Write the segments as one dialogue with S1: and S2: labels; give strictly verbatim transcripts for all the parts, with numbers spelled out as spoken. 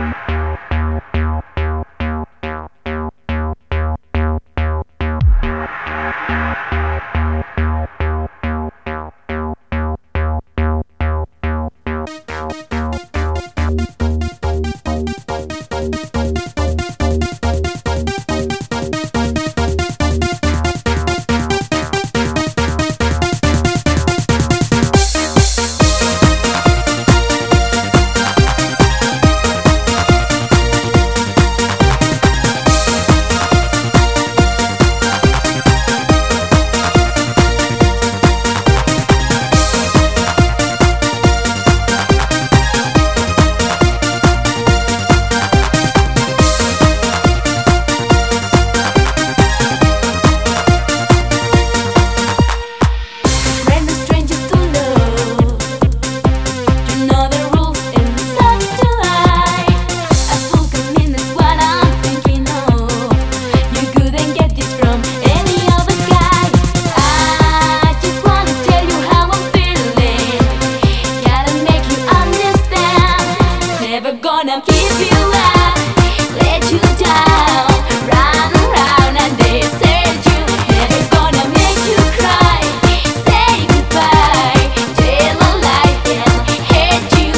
S1: Gonna keep you up, let you down, run around and desert you. Never gonna make you cry, say goodbye, tell a lie and hate you.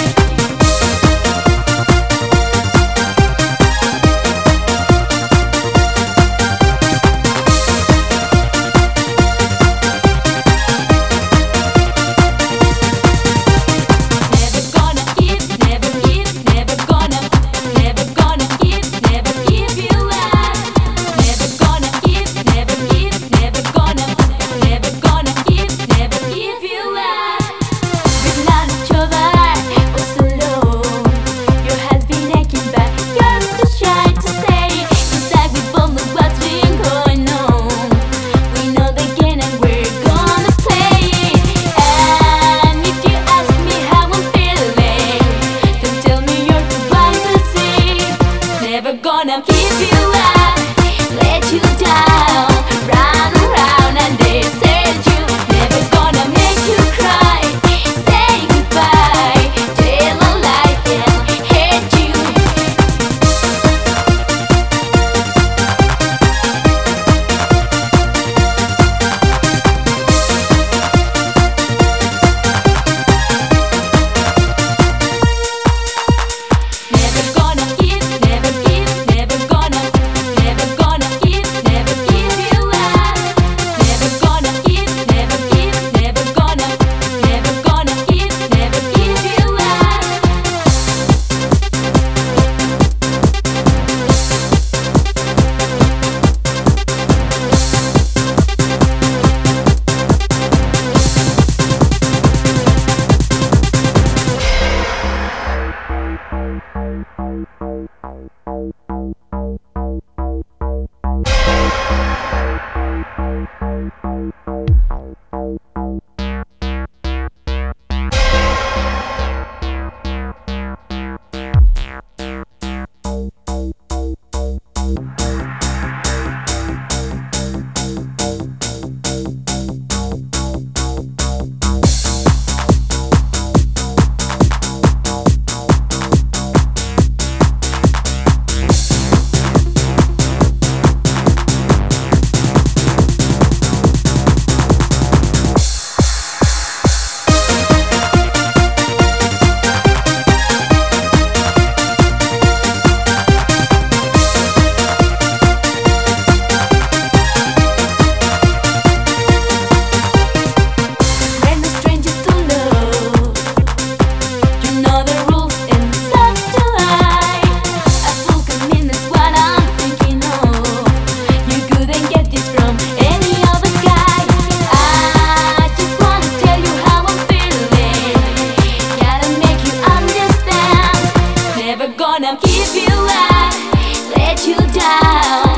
S1: Never gonna give, never give, never gonna, never gonna give, never give you up. Never gonna give, never give, never gonna, never gonna give, never give you up. Without each other, oh so long. Your heart's been aching, but you're too shy to say. Inside we both know what's been going on. We know the game and we're gonna play it. And if you ask me how I'm feeling, don't tell me you're too blind to see. Never gonna keep you up, let you down, run around and desert you. Never gonna make you cry, say goodbye, tell a lie and hate you. Never gonna give, never give, never gonna, never gonna give, never give you up. Never gonna give, never give, never gonna, never gonna give, never give you up. We're no strangers to love. You know the rules and such to lie. A fool can mean is what I'm thinking of. You couldn't get this from any other guy. I just wanna tell you how I'm feeling. Gotta make you understand. Never gonna give you up, let you down.